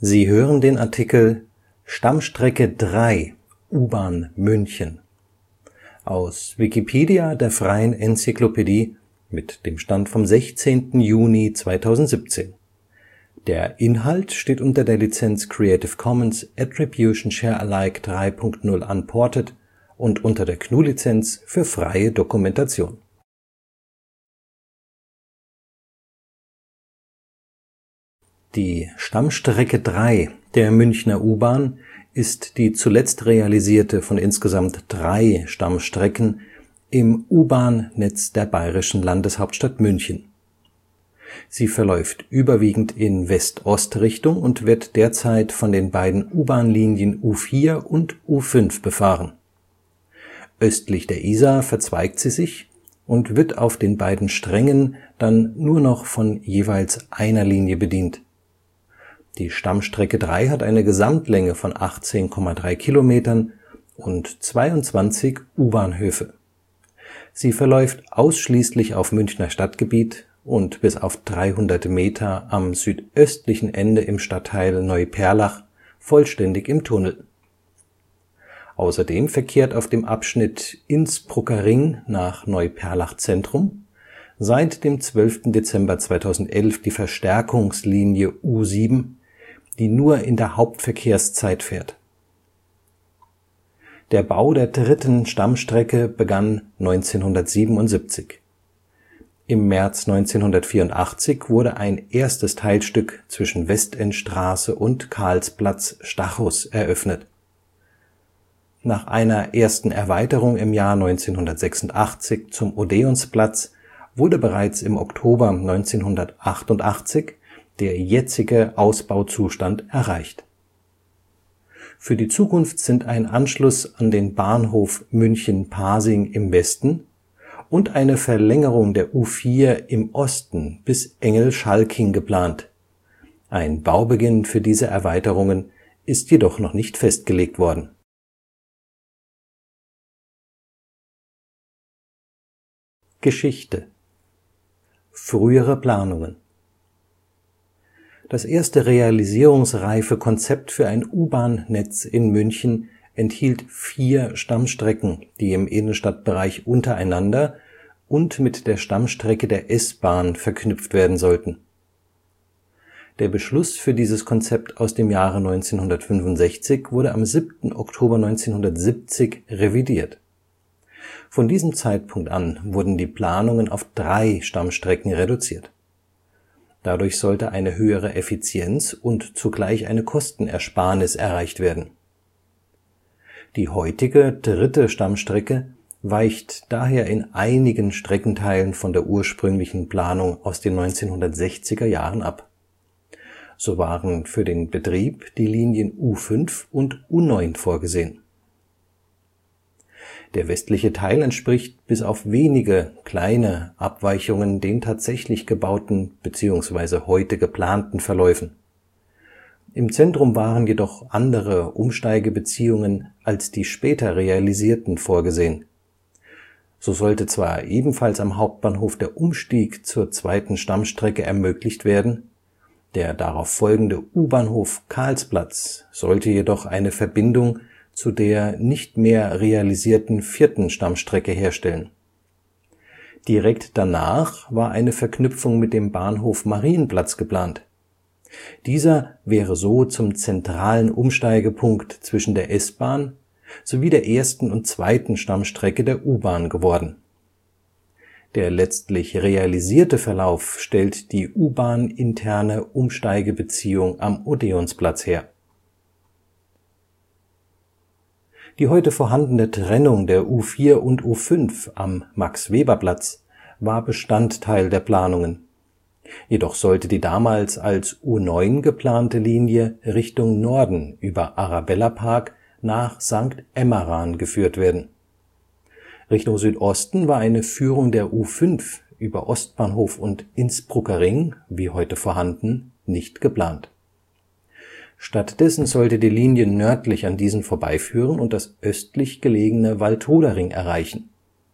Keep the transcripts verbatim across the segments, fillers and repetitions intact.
Sie hören den Artikel Stammstrecke drei U-Bahn München, aus Wikipedia, der freien Enzyklopädie. Mit dem Stand vom Der Inhalt steht unter der Lizenz Creative Commons Attribution Share Alike drei Punkt null Unported und unter der G N U Lizenz für freie Dokumentation. Die Stammstrecke drei der Münchner U-Bahn ist die zuletzt realisierte von insgesamt drei Stammstrecken im U-Bahn-Netz der bayerischen Landeshauptstadt München. Sie verläuft überwiegend in West-Ost-Richtung und wird derzeit von den beiden U-Bahn-Linien U vier und U fünf befahren. Östlich der Isar verzweigt sie sich und wird auf den beiden Strängen dann nur noch von jeweils einer Linie bedient. Die Stammstrecke drei hat eine Gesamtlänge von achtzehn Komma drei Kilometern und zweiundzwanzig U-Bahnhöfe. Sie verläuft ausschließlich auf Münchner Stadtgebiet und bis auf dreihundert Meter am südöstlichen Ende im Stadtteil Neuperlach vollständig im Tunnel. Außerdem verkehrt auf dem Abschnitt Innsbrucker Ring nach Neuperlach Zentrum seit dem zwölften Dezember zweitausendelf die Verstärkungslinie U sieben, die nur in der Hauptverkehrszeit fährt. Der Bau der dritten Stammstrecke begann neunzehnhundertsiebenundsiebzig. Im März neunzehnhundertvierundachtzig wurde ein erstes Teilstück zwischen Westendstraße und Karlsplatz-Stachus eröffnet. Nach einer ersten Erweiterung im Jahr neunzehnhundertsechsundachtzig zum Odeonsplatz wurde bereits im Oktober neunzehnhundertachtundachtzig der jetzige Ausbauzustand erreicht. Für die Zukunft sind ein Anschluss an den Bahnhof München-Pasing im Westen und eine Verlängerung der U vier im Osten bis Engelschalking geplant. Ein Baubeginn für diese Erweiterungen ist jedoch noch nicht festgelegt worden. Geschichte. Frühere Planungen. Das erste realisierungsreife Konzept für ein U-Bahn-Netz in München enthielt vier Stammstrecken, die im Innenstadtbereich untereinander und mit der Stammstrecke der S-Bahn verknüpft werden sollten. Der Beschluss für dieses Konzept aus dem Jahre neunzehnhundertfünfundsechzig wurde am siebten Oktober neunzehnhundertsiebzig revidiert. Von diesem Zeitpunkt an wurden die Planungen auf drei Stammstrecken reduziert. Dadurch sollte eine höhere Effizienz und zugleich eine Kostenersparnis erreicht werden. Die heutige dritte Stammstrecke weicht daher in einigen Streckenteilen von der ursprünglichen Planung aus den neunzehnhundertsechziger Jahren ab. So waren für den Betrieb die Linien U fünf und U neun vorgesehen. Der westliche Teil entspricht bis auf wenige kleine Abweichungen den tatsächlich gebauten bzw. heute geplanten Verläufen. Im Zentrum waren jedoch andere Umsteigebeziehungen als die später realisierten vorgesehen. So sollte zwar ebenfalls am Hauptbahnhof der Umstieg zur zweiten Stammstrecke ermöglicht werden, der darauf folgende U-Bahnhof Karlsplatz sollte jedoch eine Verbindung zu der nicht mehr realisierten vierten Stammstrecke herstellen. Direkt danach war eine Verknüpfung mit dem Bahnhof Marienplatz geplant. Dieser wäre so zum zentralen Umsteigepunkt zwischen der S-Bahn sowie der ersten und zweiten Stammstrecke der U-Bahn geworden. Der letztlich realisierte Verlauf stellt die U-Bahn-interne Umsteigebeziehung am Odeonsplatz her. Die heute vorhandene Trennung der U vier und U fünf am Max-Weber-Platz war Bestandteil der Planungen. Jedoch sollte die damals als U neun geplante Linie Richtung Norden über Arabella-Park nach Sankt Emmeran geführt werden. Richtung Südosten war eine Führung der U fünf über Ostbahnhof und Innsbrucker Ring, wie heute vorhanden, nicht geplant. Stattdessen sollte die Linie nördlich an diesen vorbeiführen und das östlich gelegene Waldrudering erreichen.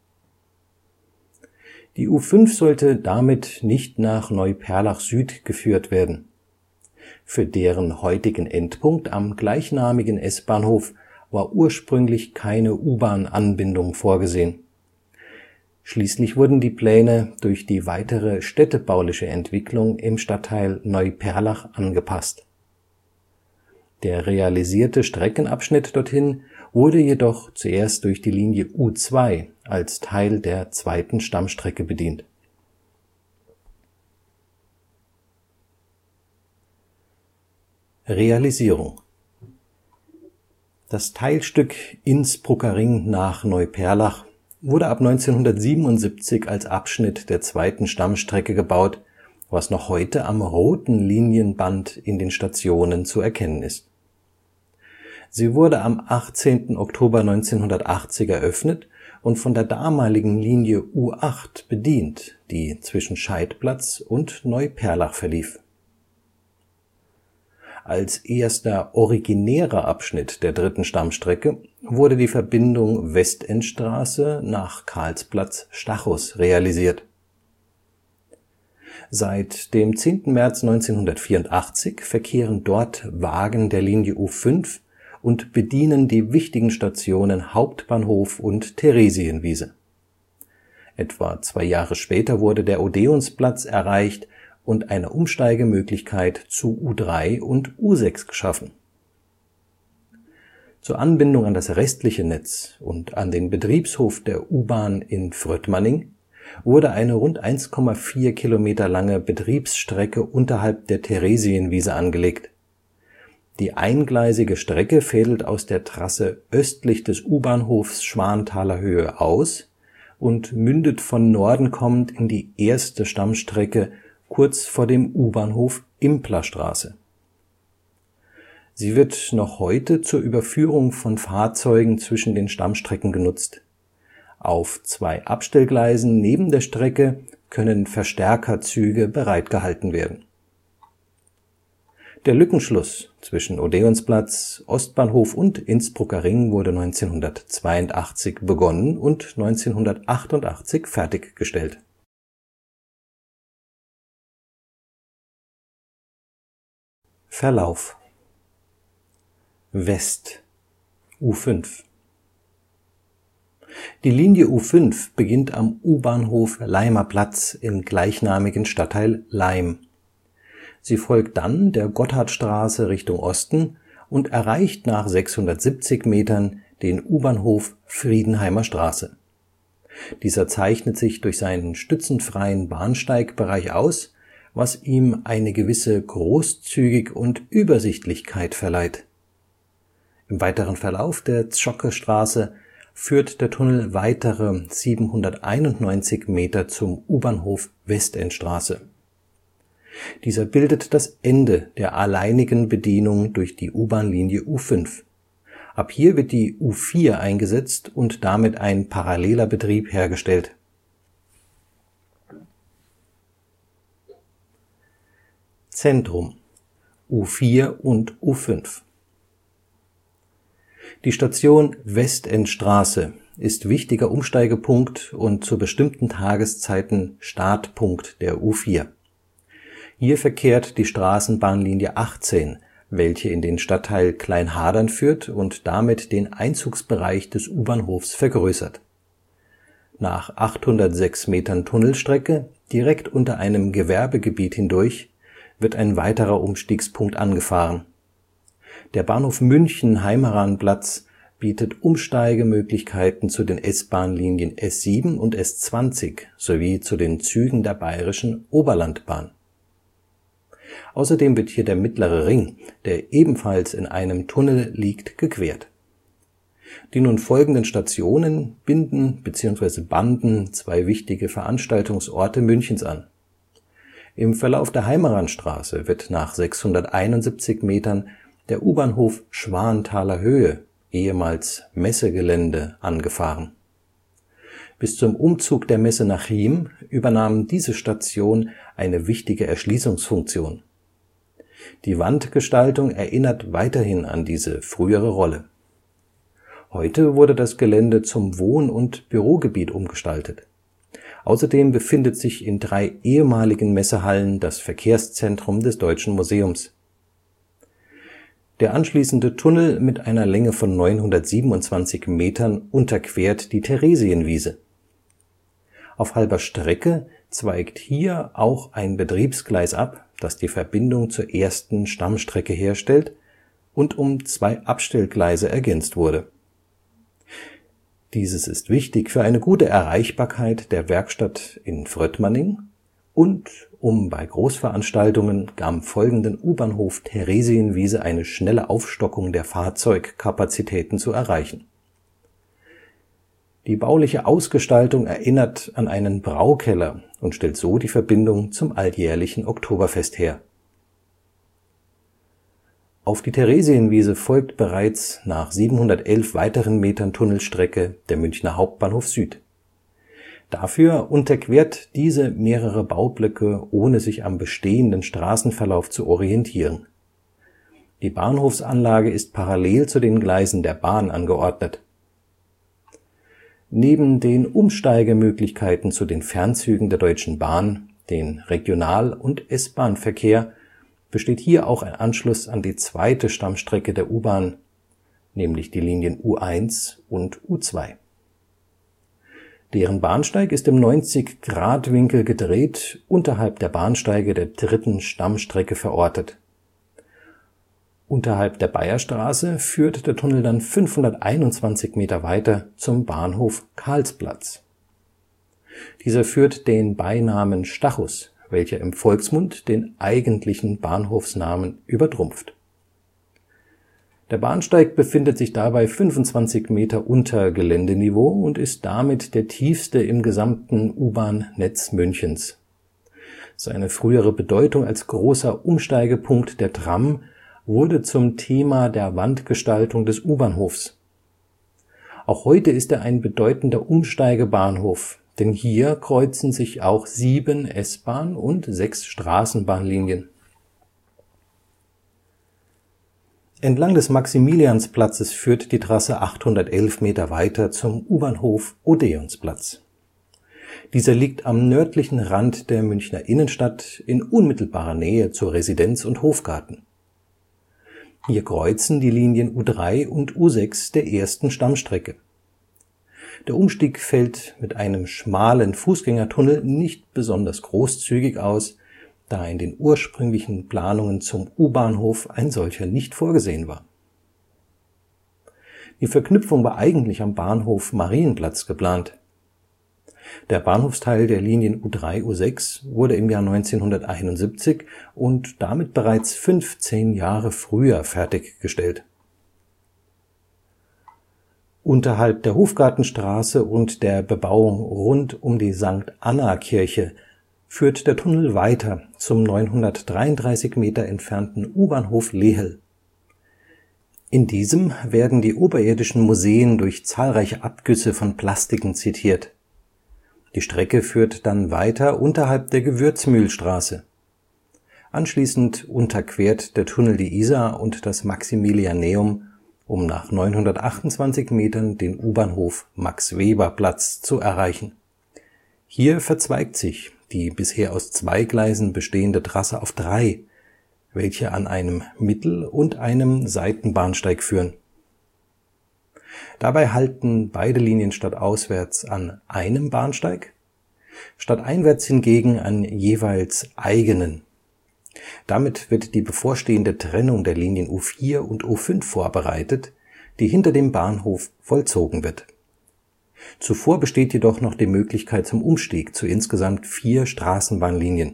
Die U fünf sollte damit nicht nach Neuperlach Süd geführt werden. Für deren heutigen Endpunkt am gleichnamigen S-Bahnhof war ursprünglich keine U-Bahn-Anbindung vorgesehen. Schließlich wurden die Pläne durch die weitere städtebauliche Entwicklung im Stadtteil Neuperlach angepasst. Der realisierte Streckenabschnitt dorthin wurde jedoch zuerst durch die Linie U zwei als Teil der zweiten Stammstrecke bedient. Realisierung: Das Teilstück Innsbrucker Ring nach Neuperlach wurde ab neunzehnhundertsiebenundsiebzig als Abschnitt der zweiten Stammstrecke gebaut, was noch heute am roten Linienband in den Stationen zu erkennen ist. Sie wurde am achtzehnten Oktober neunzehnhundertachtzig eröffnet und von der damaligen Linie U acht bedient, die zwischen Scheidplatz und Neuperlach verlief. Als erster originärer Abschnitt der dritten Stammstrecke wurde die Verbindung Westendstraße nach Karlsplatz-Stachus realisiert. Seit dem zehnten März neunzehnhundertvierundachtzig verkehren dort Wagen der Linie U fünf und bedienen die wichtigen Stationen Hauptbahnhof und Theresienwiese. Etwa zwei Jahre später wurde der Odeonsplatz erreicht und eine Umsteigemöglichkeit zu U drei und U sechs geschaffen. Zur Anbindung an das restliche Netz und an den Betriebshof der U-Bahn in Fröttmanning wurde eine rund eins Komma vier Kilometer lange Betriebsstrecke unterhalb der Theresienwiese angelegt. Die eingleisige Strecke fädelt aus der Trasse östlich des U-Bahnhofs Schwanthalerhöhe aus und mündet von Norden kommend in die erste Stammstrecke kurz vor dem U-Bahnhof Implerstraße. Sie wird noch heute zur Überführung von Fahrzeugen zwischen den Stammstrecken genutzt. Auf zwei Abstellgleisen neben der Strecke können Verstärkerzüge bereitgehalten werden. Der Lückenschluss zwischen Odeonsplatz, Ostbahnhof und Innsbrucker Ring wurde neunzehnhundertzweiundachtzig begonnen und neunzehnhundertachtundachtzig fertiggestellt. Verlauf: West U fünf. Die Linie U fünf beginnt am U-Bahnhof Laimer Platz im gleichnamigen Stadtteil Laim. Sie folgt dann der Gotthardstraße Richtung Osten und erreicht nach sechshundertsiebzig Metern den U-Bahnhof Friedenheimer Straße. Dieser zeichnet sich durch seinen stützenfreien Bahnsteigbereich aus, was ihm eine gewisse Großzügig und Übersichtlichkeit verleiht. Im weiteren Verlauf der Zschokke-Straße führt der Tunnel weitere siebenhunderteinundneunzig Meter zum U-Bahnhof Westendstraße. Dieser bildet das Ende der alleinigen Bedienung durch die U-Bahn-Linie U fünf. Ab hier wird die U vier eingesetzt und damit ein paralleler Betrieb hergestellt. Zentrum U vier und U fünf. Die Station Westendstraße ist wichtiger Umsteigepunkt und zu bestimmten Tageszeiten Startpunkt der U vier. Hier verkehrt die Straßenbahnlinie achtzehn, welche in den Stadtteil Kleinhadern führt und damit den Einzugsbereich des U-Bahnhofs vergrößert. Nach achthundertsechs Metern Tunnelstrecke, direkt unter einem Gewerbegebiet hindurch, wird ein weiterer Umstiegspunkt angefahren. Der Bahnhof München-Heimeranplatz bietet Umsteigemöglichkeiten zu den S-Bahn-Linien S sieben und S zwanzig sowie zu den Zügen der Bayerischen Oberlandbahn. Außerdem wird hier der Mittlere Ring, der ebenfalls in einem Tunnel liegt, gequert. Die nun folgenden Stationen binden bzw. banden zwei wichtige Veranstaltungsorte Münchens an. Im Verlauf der Heimeranstraße wird nach sechshunderteinundsiebzig Metern der U-Bahnhof Schwanthalerhöhe, ehemals Messegelände, angefahren. Bis zum Umzug der Messe nach Chiem übernahm diese Station eine wichtige Erschließungsfunktion. Die Wandgestaltung erinnert weiterhin an diese frühere Rolle. Heute wurde das Gelände zum Wohn- und Bürogebiet umgestaltet. Außerdem befindet sich in drei ehemaligen Messehallen das Verkehrszentrum des Deutschen Museums. Der anschließende Tunnel mit einer Länge von neunhundertsiebenundzwanzig Metern unterquert die Theresienwiese. Auf halber Strecke zweigt hier auch ein Betriebsgleis ab, das die Verbindung zur ersten Stammstrecke herstellt und um zwei Abstellgleise ergänzt wurde. Dieses ist wichtig für eine gute Erreichbarkeit der Werkstatt in Fröttmanning und um bei Großveranstaltungen am folgenden U-Bahnhof Theresienwiese eine schnelle Aufstockung der Fahrzeugkapazitäten zu erreichen. Die bauliche Ausgestaltung erinnert an einen Braukeller und stellt so die Verbindung zum alljährlichen Oktoberfest her. Auf die Theresienwiese folgt bereits nach siebenhundertelf weiteren Metern Tunnelstrecke der Münchner Hauptbahnhof Süd. Dafür unterquert diese mehrere Baublöcke, ohne sich am bestehenden Straßenverlauf zu orientieren. Die Bahnhofsanlage ist parallel zu den Gleisen der Bahn angeordnet. Neben den Umsteigemöglichkeiten zu den Fernzügen der Deutschen Bahn, den Regional- und S-Bahn-Verkehr, besteht hier auch ein Anschluss an die zweite Stammstrecke der U-Bahn, nämlich die Linien U eins und U zwei. Deren Bahnsteig ist im neunzig-Grad-Winkel gedreht unterhalb der Bahnsteige der dritten Stammstrecke verortet. Unterhalb der Bayerstraße führt der Tunnel dann fünfhunderteinundzwanzig Meter weiter zum Bahnhof Karlsplatz. Dieser führt den Beinamen Stachus, welcher im Volksmund den eigentlichen Bahnhofsnamen übertrumpft. Der Bahnsteig befindet sich dabei fünfundzwanzig Meter unter Geländeniveau und ist damit der tiefste im gesamten U-Bahn-Netz Münchens. Seine frühere Bedeutung als großer Umsteigepunkt der Tram wurde zum Thema der Wandgestaltung des U-Bahnhofs. Auch heute ist er ein bedeutender Umsteigebahnhof, denn hier kreuzen sich auch sieben S-Bahn- und sechs Straßenbahnlinien. Entlang des Maximiliansplatzes führt die Trasse achthundertelf Meter weiter zum U-Bahnhof Odeonsplatz. Dieser liegt am nördlichen Rand der Münchner Innenstadt in unmittelbarer Nähe zur Residenz und Hofgarten. Hier kreuzen die Linien U drei und U sechs der ersten Stammstrecke. Der Umstieg fällt mit einem schmalen Fußgängertunnel nicht besonders großzügig aus, da in den ursprünglichen Planungen zum U-Bahnhof ein solcher nicht vorgesehen war. Die Verknüpfung war eigentlich am Bahnhof Marienplatz geplant. Der Bahnhofsteil der Linien U drei, U sechs wurde im Jahr neunzehnhunderteinundsiebzig und damit bereits fünfzehn Jahre früher fertiggestellt. Unterhalb der Hofgartenstraße und der Bebauung rund um die Sankt Anna Kirche führt der Tunnel weiter zum neunhundertdreiunddreißig Meter entfernten U-Bahnhof Lehel. In diesem werden die oberirdischen Museen durch zahlreiche Abgüsse von Plastiken zitiert. Die Strecke führt dann weiter unterhalb der Gewürzmühlstraße. Anschließend unterquert der Tunnel die Isar und das Maximilianeum, um nach neunhundertachtundzwanzig Metern den U-Bahnhof Max-Weber-Platz zu erreichen. Hier verzweigt sich die bisher aus zwei Gleisen bestehende Trasse auf drei, welche an einem Mittel- und einem Seitenbahnsteig führen. Dabei halten beide Linien stadtauswärts an einem Bahnsteig, stadteinwärts hingegen an jeweils eigenen. Damit wird die bevorstehende Trennung der Linien U vier und U fünf vorbereitet, die hinter dem Bahnhof vollzogen wird. Zuvor besteht jedoch noch die Möglichkeit zum Umstieg zu insgesamt vier Straßenbahnlinien.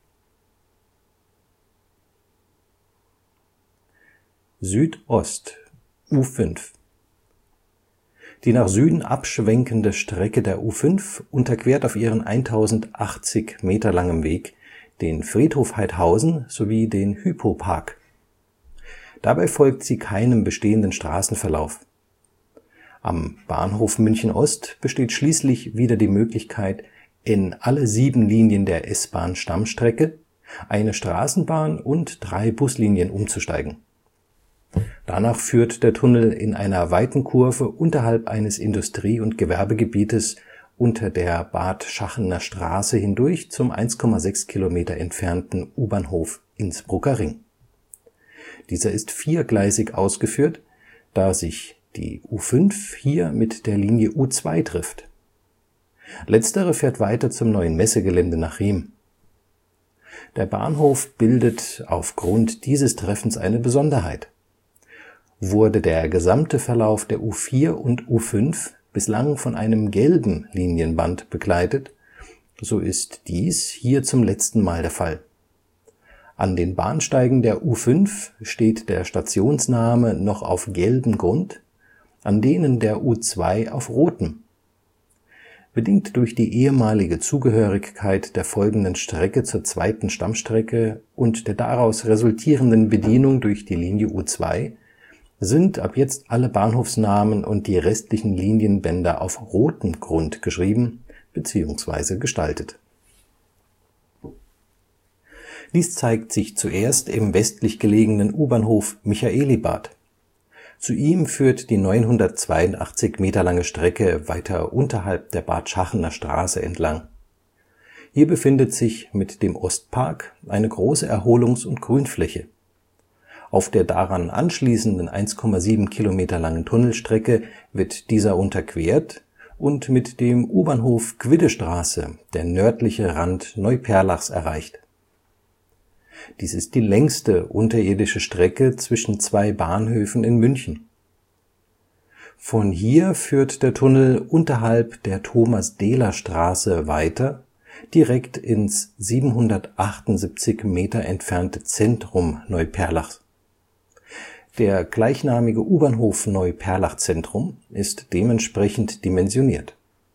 Südost U fünf. Die nach Süden abschwenkende Strecke der U fünf unterquert auf ihren eintausendachtzig Meter langem Weg den Friedhof Haidhausen sowie den Hypo-Park. Dabei folgt sie keinem bestehenden Straßenverlauf. Am Bahnhof München Ost besteht schließlich wieder die Möglichkeit, in alle sieben Linien der S-Bahn-Stammstrecke, eine Straßenbahn und drei Buslinien umzusteigen. Danach führt der Tunnel in einer weiten Kurve unterhalb eines Industrie- und Gewerbegebietes unter der Bad Schachener Straße hindurch zum eins Komma sechs Kilometer entfernten U-Bahnhof Innsbrucker Ring. Dieser ist viergleisig ausgeführt, da sich die U fünf hier mit der Linie U zwei trifft. Letztere fährt weiter zum neuen Messegelände nach Riem. Der Bahnhof bildet aufgrund dieses Treffens eine Besonderheit. Wurde der gesamte Verlauf der U vier und U fünf bislang von einem gelben Linienband begleitet, so ist dies hier zum letzten Mal der Fall. An den Bahnsteigen der U fünf steht der Stationsname noch auf gelbem Grund, an denen der U zwei auf rotem. Bedingt durch die ehemalige Zugehörigkeit der folgenden Strecke zur zweiten Stammstrecke und der daraus resultierenden Bedienung durch die Linie U zwei sind ab jetzt alle Bahnhofsnamen und die restlichen Linienbänder auf rotem Grund geschrieben bzw. gestaltet. Dies zeigt sich zuerst im westlich gelegenen U-Bahnhof Michaelibad. Zu ihm führt die neunhundertzweiundachtzig Meter lange Strecke weiter unterhalb der Bad Schachener Straße entlang. Hier befindet sich mit dem Ostpark eine große Erholungs- und Grünfläche. Auf der daran anschließenden eins Komma sieben Kilometer langen Tunnelstrecke wird dieser unterquert und mit dem U-Bahnhof Quiddestraße der nördliche Rand Neuperlachs erreicht. Dies ist die längste unterirdische Strecke zwischen zwei Bahnhöfen in München. Von hier führt der Tunnel unterhalb der Thomas-Dehler-Straße weiter, direkt ins siebenhundertachtundsiebzig Meter entfernte Zentrum Neuperlachs. Der gleichnamige U-Bahnhof Neuperlach Zentrum ist dementsprechend dimensioniert.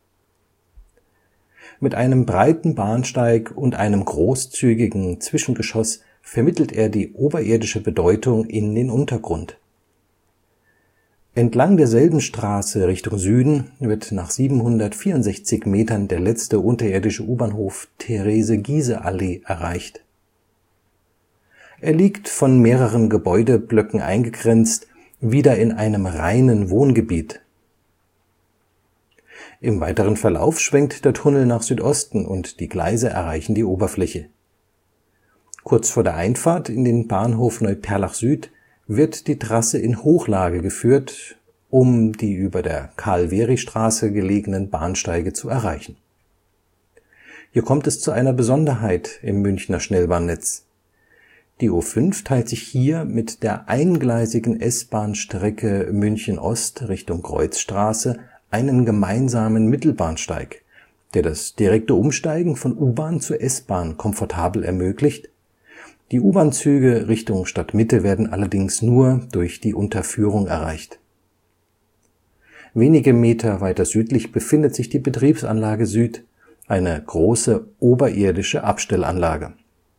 Mit einem breiten Bahnsteig und einem großzügigen Zwischengeschoss vermittelt er die oberirdische Bedeutung in den Untergrund. Entlang derselben Straße Richtung Süden wird nach siebenhundertvierundsechzig Metern der letzte unterirdische U-Bahnhof Therese-Giehse-Allee erreicht. Er liegt von mehreren Gebäudeblöcken eingegrenzt, wieder in einem reinen Wohngebiet. Im weiteren Verlauf schwenkt der Tunnel nach Südosten und die Gleise erreichen die Oberfläche. Kurz vor der Einfahrt in den Bahnhof Neuperlach Süd wird die Trasse in Hochlage geführt, um die über der Karl-Wery-Straße gelegenen Bahnsteige zu erreichen. Hier kommt es zu einer Besonderheit im Münchner Schnellbahnnetz. Die U fünf teilt sich hier mit der eingleisigen S-Bahn-Strecke München Ost Richtung Kreuzstraße einen gemeinsamen Mittelbahnsteig, der das direkte Umsteigen von U-Bahn zur S-Bahn komfortabel ermöglicht. Die U-Bahn-Züge Richtung Stadtmitte werden allerdings nur durch die Unterführung erreicht. Wenige Meter weiter südlich befindet sich die Betriebsanlage Süd, eine große oberirdische Abstellanlage.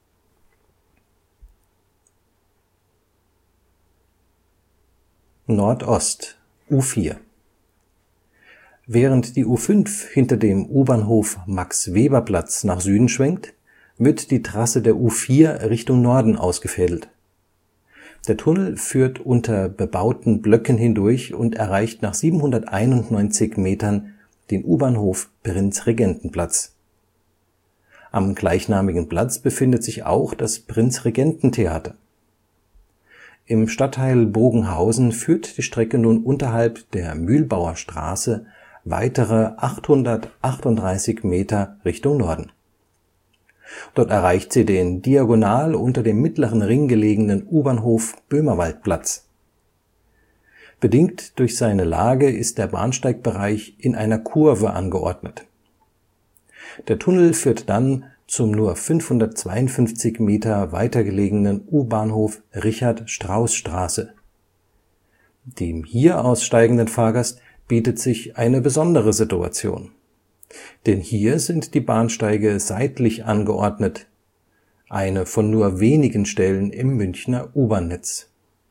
Nordost U vier. Während die U fünf hinter dem U-Bahnhof Max-Weber-Platz nach Süden schwenkt, wird die Trasse der U vier Richtung Norden ausgefädelt. Der Tunnel führt unter bebauten Blöcken hindurch und erreicht nach siebenhunderteinundneunzig Metern den U-Bahnhof Prinzregentenplatz. Am gleichnamigen Platz befindet sich auch das Prinzregententheater. Im Stadtteil Bogenhausen führt die Strecke nun unterhalb der Mühlbauer Straße weitere achthundertachtunddreißig Meter Richtung Norden. Dort erreicht sie den diagonal unter dem Mittleren Ring gelegenen U-Bahnhof Böhmerwaldplatz. Bedingt durch seine Lage ist der Bahnsteigbereich in einer Kurve angeordnet. Der Tunnel führt dann zum nur fünfhundertzweiundfünfzig Meter weiter gelegenen U-Bahnhof Richard-Strauß-Straße. Dem hier aussteigenden Fahrgast bietet sich eine besondere Situation. Denn hier sind die Bahnsteige seitlich angeordnet, eine von nur wenigen Stellen im Münchner U-Bahn-Netz.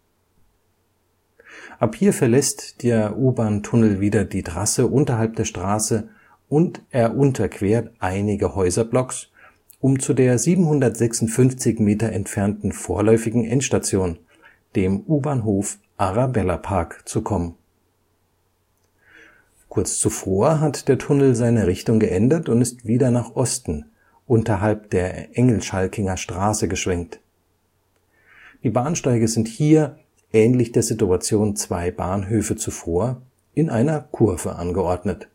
Ab hier verlässt der U-Bahn-Tunnel wieder die Trasse unterhalb der Straße und er unterquert einige Häuserblocks, um zu der siebenhundertsechsundfünfzig Meter entfernten vorläufigen Endstation, dem U-Bahnhof Arabella-Park, zu kommen. Kurz zuvor hat der Tunnel seine Richtung geändert und ist wieder nach Osten, unterhalb der Engelschalkinger Straße geschwenkt. Die Bahnsteige sind hier, ähnlich der Situation zwei Bahnhöfe zuvor, in einer Kurve angeordnet.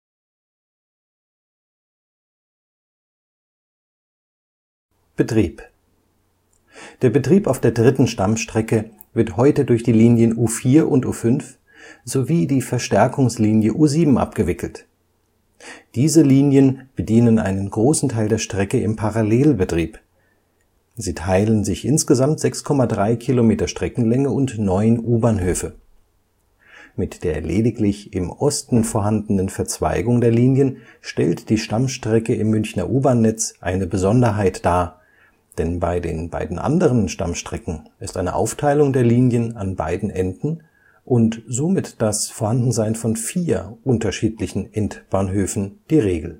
Betrieb. Der Betrieb auf der dritten Stammstrecke wird heute durch die Linien U vier und U fünf sowie die Verstärkungslinie U sieben abgewickelt. Diese Linien bedienen einen großen Teil der Strecke im Parallelbetrieb. Sie teilen sich insgesamt sechs Komma drei Kilometer Streckenlänge und neun U-Bahnhöfe. Mit der lediglich im Osten vorhandenen Verzweigung der Linien stellt die Stammstrecke im Münchner U-Bahn-Netz eine Besonderheit dar, denn bei den beiden anderen Stammstrecken ist eine Aufteilung der Linien an beiden Enden und somit das Vorhandensein von vier unterschiedlichen Endbahnhöfen die Regel.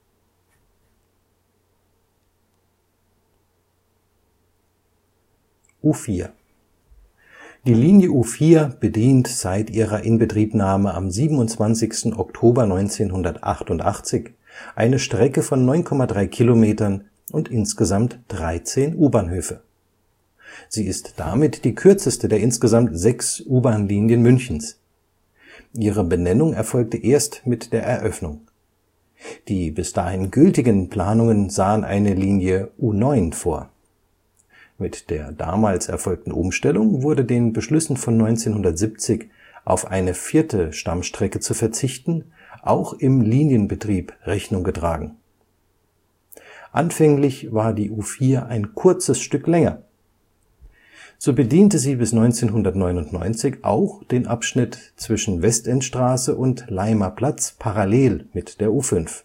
U vier. Die Linie U vier bedient seit ihrer Inbetriebnahme am siebenundzwanzigsten Oktober neunzehnhundertachtundachtzig eine Strecke von neun Komma drei Kilometern und insgesamt dreizehn U-Bahnhöfe. Sie ist damit die kürzeste der insgesamt sechs U-Bahn-Linien Münchens. Ihre Benennung erfolgte erst mit der Eröffnung. Die bis dahin gültigen Planungen sahen eine Linie U neun vor. Mit der damals erfolgten Umstellung wurde den Beschlüssen von neunzehnhundertsiebzig, auf eine vierte Stammstrecke zu verzichten, auch im Linienbetrieb Rechnung getragen. Anfänglich war die U vier ein kurzes Stück länger. So bediente sie bis neunzehnhundertneunundneunzig auch den Abschnitt zwischen Westendstraße und Laimer Platz parallel mit der U fünf.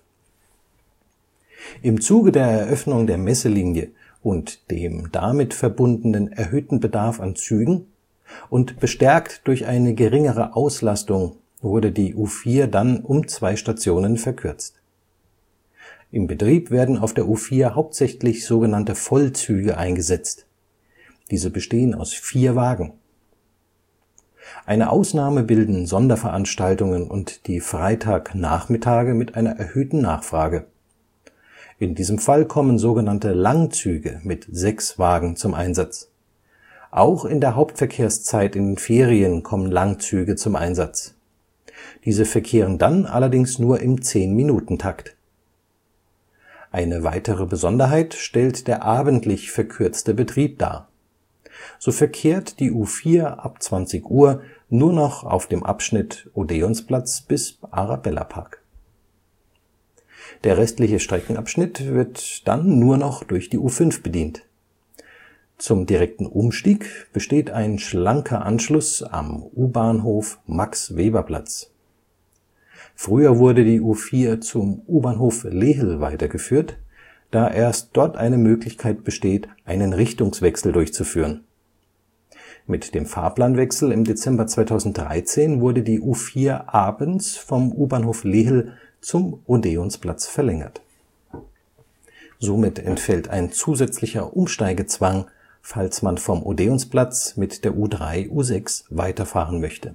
Im Zuge der Eröffnung der Messelinie und dem damit verbundenen erhöhten Bedarf an Zügen und bestärkt durch eine geringere Auslastung wurde die U vier dann um zwei Stationen verkürzt. Im Betrieb werden auf der U vier hauptsächlich sogenannte Vollzüge eingesetzt. Diese bestehen aus vier Wagen. Eine Ausnahme bilden Sonderveranstaltungen und die Freitagnachmittage mit einer erhöhten Nachfrage. In diesem Fall kommen sogenannte Langzüge mit sechs Wagen zum Einsatz. Auch in der Hauptverkehrszeit in den Ferien kommen Langzüge zum Einsatz. Diese verkehren dann allerdings nur im zehn-Minuten-Takt. Eine weitere Besonderheit stellt der abendlich verkürzte Betrieb dar. So verkehrt die U vier ab zwanzig Uhr nur noch auf dem Abschnitt Odeonsplatz bis Arabellapark. Der restliche Streckenabschnitt wird dann nur noch durch die U fünf bedient. Zum direkten Umstieg besteht ein schlanker Anschluss am U-Bahnhof Max-Weber-Platz. Früher wurde die U vier zum U-Bahnhof Lehel weitergeführt, da erst dort eine Möglichkeit besteht, einen Richtungswechsel durchzuführen. Mit dem Fahrplanwechsel im Dezember zweitausenddreizehn wurde die U vier abends vom U-Bahnhof Lehel zum Odeonsplatz verlängert. Somit entfällt ein zusätzlicher Umsteigezwang, falls man vom Odeonsplatz mit der U drei U sechs weiterfahren möchte.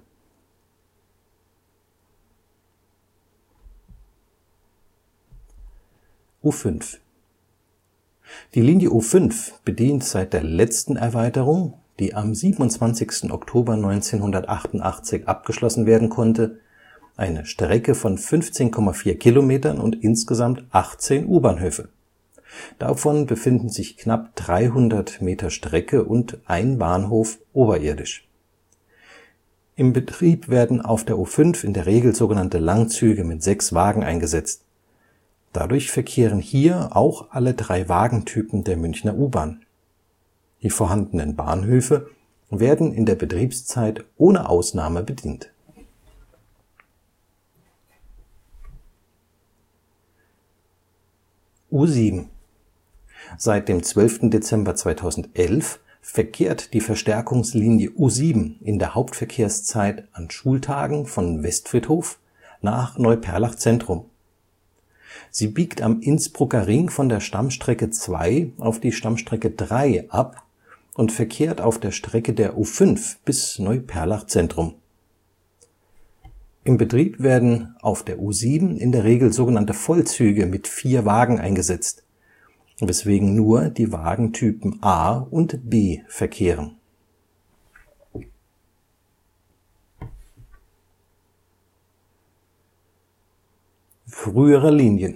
U fünf. Die Linie U fünf bedient seit der letzten Erweiterung, die am siebenundzwanzigsten Oktober neunzehnhundertachtundachtzig abgeschlossen werden konnte, eine Strecke von fünfzehn Komma vier Kilometern und insgesamt achtzehn U-Bahnhöfe. Davon befinden sich knapp dreihundert Meter Strecke und ein Bahnhof oberirdisch. Im Betrieb werden auf der U fünf in der Regel sogenannte Langzüge mit sechs Wagen eingesetzt. Dadurch verkehren hier auch alle drei Wagentypen der Münchner U-Bahn. Die vorhandenen Bahnhöfe werden in der Betriebszeit ohne Ausnahme bedient. U sieben. Seit dem zwölften Dezember zweitausendelf verkehrt die Verstärkungslinie U sieben in der Hauptverkehrszeit an Schultagen von Westfriedhof nach Neuperlach Zentrum. Sie biegt am Innsbrucker Ring von der Stammstrecke zwei auf die Stammstrecke drei ab und verkehrt auf der Strecke der U fünf bis Neuperlach Zentrum. Im Betrieb werden auf der U sieben in der Regel sogenannte Vollzüge mit vier Wagen eingesetzt, weswegen nur die Wagentypen A und B verkehren früherer Linien.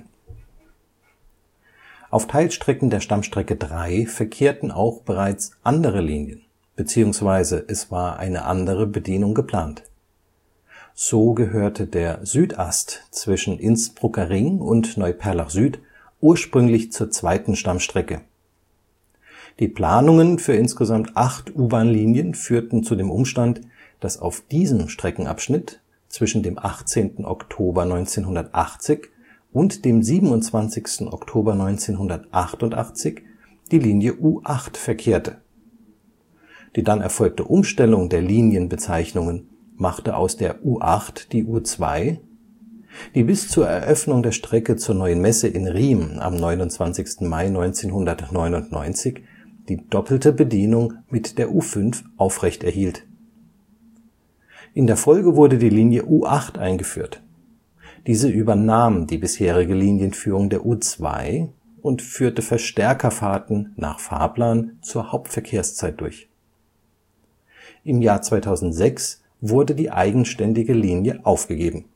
Auf Teilstrecken der Stammstrecke drei verkehrten auch bereits andere Linien, beziehungsweise es war eine andere Bedienung geplant. So gehörte der Südast zwischen Innsbrucker Ring und Neuperlach Süd ursprünglich zur zweiten Stammstrecke. Die Planungen für insgesamt acht U-Bahn-Linien führten zu dem Umstand, dass auf diesem Streckenabschnitt zwischen dem achtzehnten Oktober neunzehnhundertachtzig und dem siebenundzwanzigsten Oktober neunzehnhundertachtundachtzig die Linie U acht verkehrte. Die dann erfolgte Umstellung der Linienbezeichnungen machte aus der U acht die U zwei, die bis zur Eröffnung der Strecke zur Neuen Messe in Riem am neunundzwanzigsten Mai neunzehnhundertneunundneunzig die doppelte Bedienung mit der U fünf aufrechterhielt. In der Folge wurde die Linie U acht eingeführt. Diese übernahm die bisherige Linienführung der U zwei und führte Verstärkerfahrten nach Fahrplan zur Hauptverkehrszeit durch. Im Jahr zweitausendsechs wurde die eigenständige Linie aufgegeben.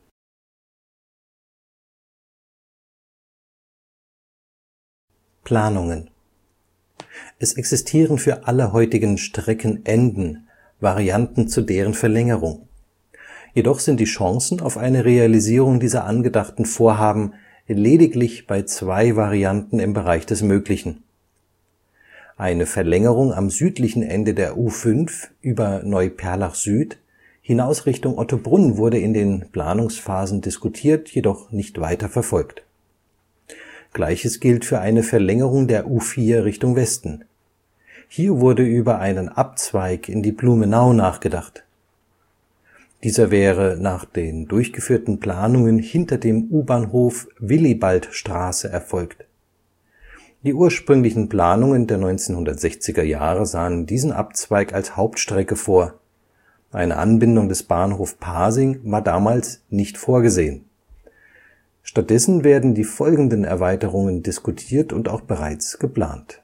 Planungen. Es existieren für alle heutigen Streckenenden Varianten zu deren Verlängerung. Jedoch sind die Chancen auf eine Realisierung dieser angedachten Vorhaben lediglich bei zwei Varianten im Bereich des Möglichen. Eine Verlängerung am südlichen Ende der U fünf über Neuperlach Süd hinaus Richtung Ottobrunn wurde in den Planungsphasen diskutiert, jedoch nicht weiter verfolgt. Gleiches gilt für eine Verlängerung der U vier Richtung Westen. Hier wurde über einen Abzweig in die Blumenau nachgedacht. Dieser wäre nach den durchgeführten Planungen hinter dem U-Bahnhof Willibaldstraße erfolgt. Die ursprünglichen Planungen der neunzehnhundertsechziger Jahre sahen diesen Abzweig als Hauptstrecke vor. Eine Anbindung des Bahnhofs Pasing war damals nicht vorgesehen. Stattdessen werden die folgenden Erweiterungen diskutiert und auch bereits geplant.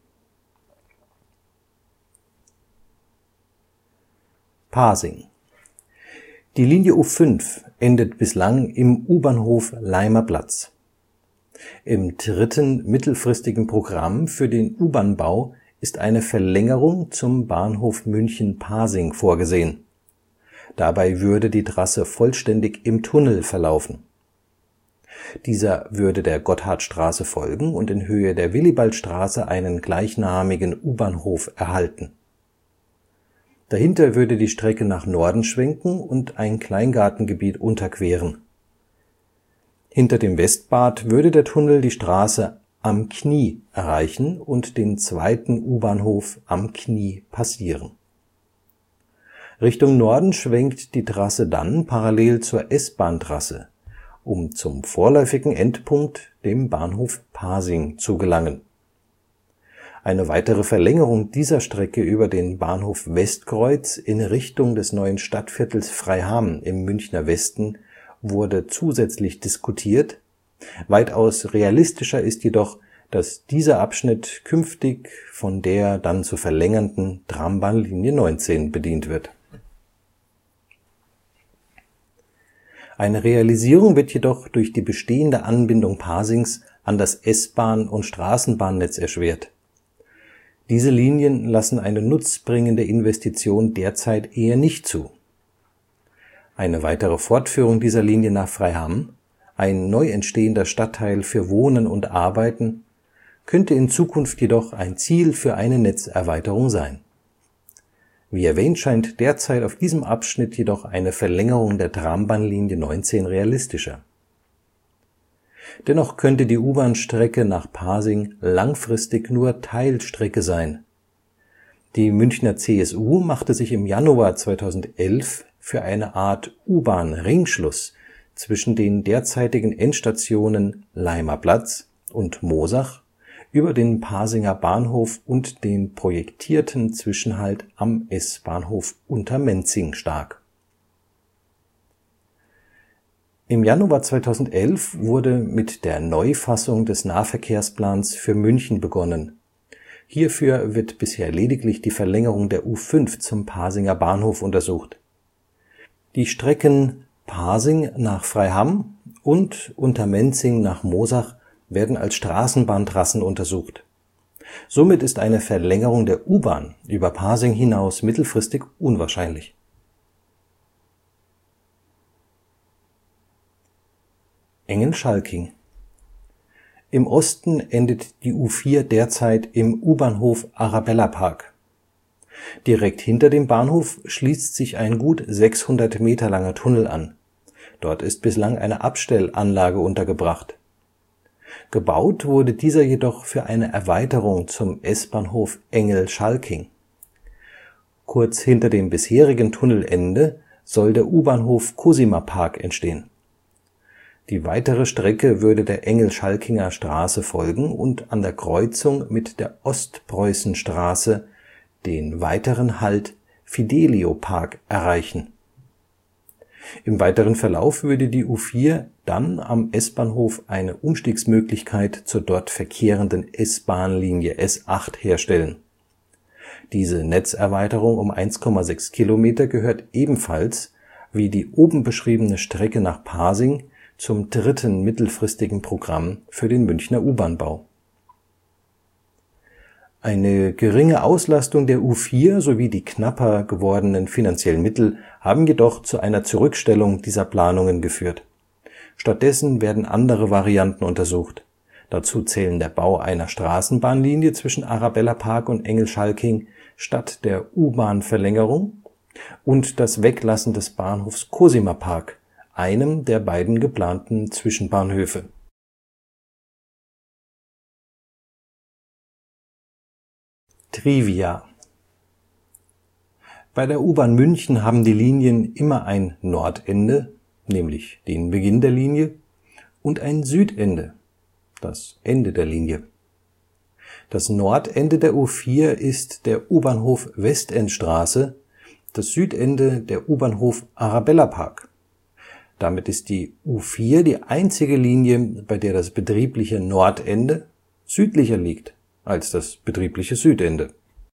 Pasing. Die Linie U fünf endet bislang im U-Bahnhof Laimer Platz. Im dritten mittelfristigen Programm für den U-Bahn-Bau ist eine Verlängerung zum Bahnhof München-Pasing vorgesehen. Dabei würde die Trasse vollständig im Tunnel verlaufen. Dieser würde der Gotthardstraße folgen und in Höhe der Willibaldstraße einen gleichnamigen U-Bahnhof erhalten. Dahinter würde die Strecke nach Norden schwenken und ein Kleingartengebiet unterqueren. Hinter dem Westbad würde der Tunnel die Straße Am Knie erreichen und den zweiten U-Bahnhof Am Knie passieren. Richtung Norden schwenkt die Trasse dann parallel zur S-Bahn-Trasse, um zum vorläufigen Endpunkt, dem Bahnhof Pasing, zu gelangen. Eine weitere Verlängerung dieser Strecke über den Bahnhof Westkreuz in Richtung des neuen Stadtviertels Freiham im Münchner Westen wurde zusätzlich diskutiert. Weitaus realistischer ist jedoch, dass dieser Abschnitt künftig von der dann zu verlängernden Trambahnlinie neunzehn bedient wird. Eine Realisierung wird jedoch durch die bestehende Anbindung Pasings an das S-Bahn- und Straßenbahnnetz erschwert. Diese Linien lassen eine nutzbringende Investition derzeit eher nicht zu. Eine weitere Fortführung dieser Linie nach Freiham, ein neu entstehender Stadtteil für Wohnen und Arbeiten, könnte in Zukunft jedoch ein Ziel für eine Netzerweiterung sein. Wie erwähnt, scheint derzeit auf diesem Abschnitt jedoch eine Verlängerung der Trambahnlinie neunzehn realistischer. Dennoch könnte die U-Bahn-Strecke nach Pasing langfristig nur Teilstrecke sein. Die Münchner C S U machte sich im Januar zweitausendelf für eine Art U-Bahn-Ringschluss zwischen den derzeitigen Endstationen Laimer Platz und Moosach über den Pasinger Bahnhof und den projektierten Zwischenhalt am S-Bahnhof Untermenzing stark. Im Januar zweitausendelf wurde mit der Neufassung des Nahverkehrsplans für München begonnen. Hierfür wird bisher lediglich die Verlängerung der U fünf zum Pasinger Bahnhof untersucht. Die Strecken Pasing nach Freiham und Untermenzing nach Moosach werden als Straßenbahntrassen untersucht. Somit ist eine Verlängerung der U-Bahn über Pasing hinaus mittelfristig unwahrscheinlich. Engelschalking. Im Osten endet die U vier derzeit im U-Bahnhof Arabellapark. Direkt hinter dem Bahnhof schließt sich ein gut sechshundert Meter langer Tunnel an. Dort ist bislang eine Abstellanlage untergebracht. Gebaut wurde dieser jedoch für eine Erweiterung zum S-Bahnhof Engelschalking. Kurz hinter dem bisherigen Tunnelende soll der U-Bahnhof Cosima-Park entstehen. Die weitere Strecke würde der Engelschalkinger Straße folgen und an der Kreuzung mit der Ostpreußenstraße den weiteren Halt Fidelio-Park erreichen. Im weiteren Verlauf würde die U vier dann am S-Bahnhof eine Umstiegsmöglichkeit zur dort verkehrenden S-Bahn-Linie S acht herstellen. Diese Netzerweiterung um eins Komma sechs Kilometer gehört ebenfalls, wie die oben beschriebene Strecke nach Pasing, zum dritten mittelfristigen Programm für den Münchner U-Bahn-Bau. Eine geringe Auslastung der U vier sowie die knapper gewordenen finanziellen Mittel haben jedoch zu einer Zurückstellung dieser Planungen geführt. Stattdessen werden andere Varianten untersucht. Dazu zählen der Bau einer Straßenbahnlinie zwischen Arabellapark und Engelschalking statt der U-Bahn-Verlängerung und das Weglassen des Bahnhofs Cosima-Park, einem der beiden geplanten Zwischenbahnhöfe. Trivia. Bei der U-Bahn München haben die Linien immer ein Nordende, nämlich den Beginn der Linie, und ein Südende, das Ende der Linie. Das Nordende der U vier ist der U-Bahnhof Westendstraße, das Südende der U-Bahnhof Arabellapark. Damit ist die U vier die einzige Linie, bei der das betriebliche Nordende südlicher liegt als das betriebliche Südende.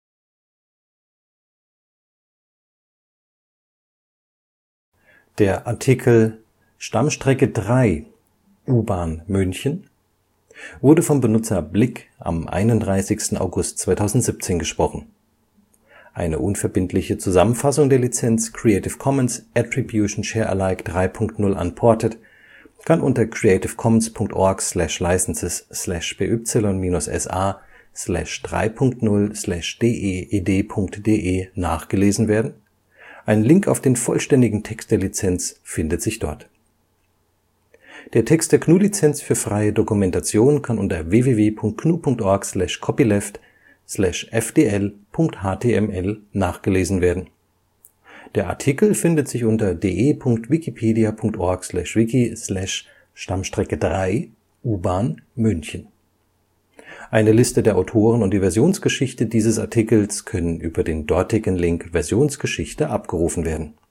Der Artikel Stammstrecke drei U-Bahn München wurde vom Benutzer Blick am einunddreißigsten August zweitausendsiebzehn gesprochen. Eine unverbindliche Zusammenfassung der Lizenz Creative Commons Attribution Share Alike drei Punkt null Unported kann unter creative commons punkt org slash licenses slash b y minus s a slash drei Punkt null slash d e e d punkt d e nachgelesen werden. Ein Link auf den vollständigen Text der Lizenz findet sich dort. Der Text der G N U-Lizenz für freie Dokumentation kann unter w w w punkt g n u punkt org slash copyleft slash f d l punkt h t m l nachgelesen werden. Der Artikel findet sich unter d e punkt wikipedia punkt org slash wiki slash Stammstrecke drei U-Bahn München. Eine Liste der Autoren und die Versionsgeschichte dieses Artikels können über den dortigen Link Versionsgeschichte abgerufen werden